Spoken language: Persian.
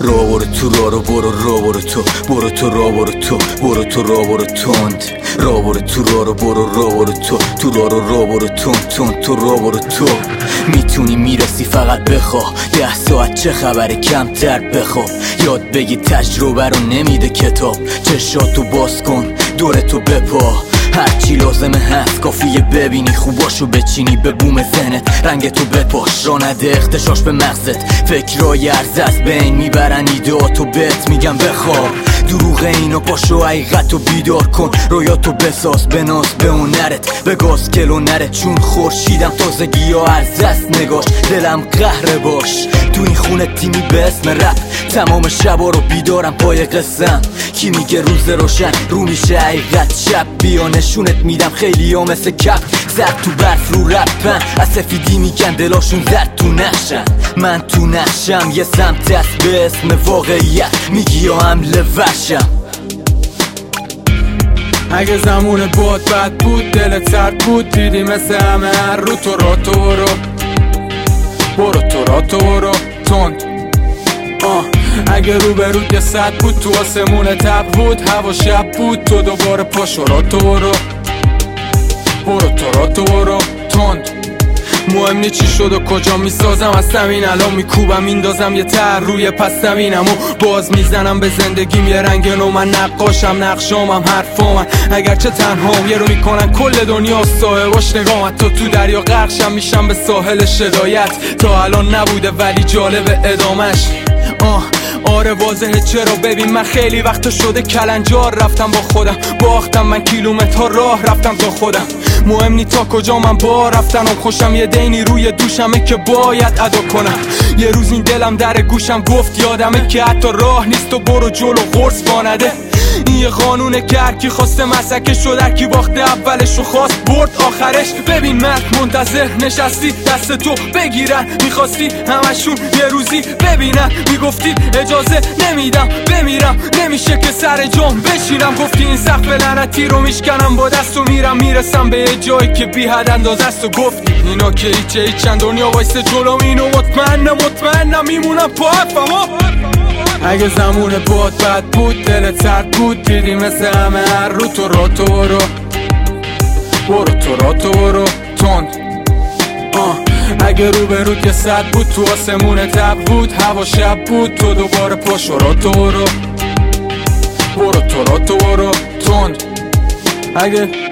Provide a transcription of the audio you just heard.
را برو تو را رو برو را برو تو برو تو را برو تو برو تو را برو تند را برو تو را رو برو را برو تو را رو را برو تند تو را برو تو میتونی میرسی فقط بخوا 10 ساعت چه خبره کمتر بخواب یاد بگی تجربه رو نمیده کتاب چشاتو باز کن دورتو بپا هرچی لازمه هست کافیه ببینی خوباشو بچینی به بوم ذهنت رنگتو بپاش را نده اختشاش به مغزت فکرای ارز از بین میبرن ایدهاتو بهت میگم بخواب دروغ اینو پاشو حقیقتو بیدار کن رویاتو بساز بناز به هنرت بگاز کلو نره چون خورشیدم تازگی ها ارز است نگاش دلم قهره باش تو این خونه تیمی به اسم رپ تمام شبا رو بیدارم پای قسم کی میگه روز روشن رو میشه حقیقت شب بیا نشونت میدم خیلی ها مثل کپ زد تو برف رو رپن از سفیدی میگن دلاشون زد تو نقشن من تو نقشم یه سمت است به اسم واقعیت میگی یا حمله وحشم اگه زمون بد بود دلت سرد بود دیدی مثل همه هر رو تو را تو برو تو را تو برو تند اگه رو به رو یه صد بود تو آسمون تب بود هوا شب بود تو دوباره پاشو را تو برو تو را تو برو تند مهم نی چی شد و کجا میسازم از زمین الان میکوبم میندازم یه تر روی پس زمینم و باز میزنم به زندگیم یه رنگ نو من نقاشم نقشامم حرفامم اگرچه تنهام یه رو میکنن کل دنیا صاحباش نگام تو دریا غرقشم میشم به ساحل شدایت تا الان نبوده ولی جالب ادامش آره واضحه چرا ببین من خیلی وقت شده کلنجار رفتم با خودم باختم من کیلومترها راه رفتم تا خودم مهم نی تا کجا من با رفتنم خوشم یه دینی روی دوشمه که باید ادا کنم یه روز این دلم در گوشم گفت یادمه که حتی راه نیست و برو جلو قرص وانده این یه قانونه که هرکی خواسته مسکه شد هرکی باخته اولش رو خواست برد آخرش ببین مرد منتظر نشستی دست تو بگیرن میخواستی همشون یه روزی ببینن میگفتی اجازه نمیدم بمیرم نمیشه که سر جام بشینم گفتی این سقف لعنتی رو میشکنم با دست و میرسم به یه جایی که بی حد اندازه است و گفتی اینا که هیچن دنیا وایسته جلوم اینو مطمئنم میمونم پا حرفم اگه زمون بد بود دلت سرد بود دیدی مثل همه هر رو تو را تو برو تند اگه رو به رو یه صد بود تو آسمون تب بود هوا شب بود تو دوباره پاشو را تو برو تند اگه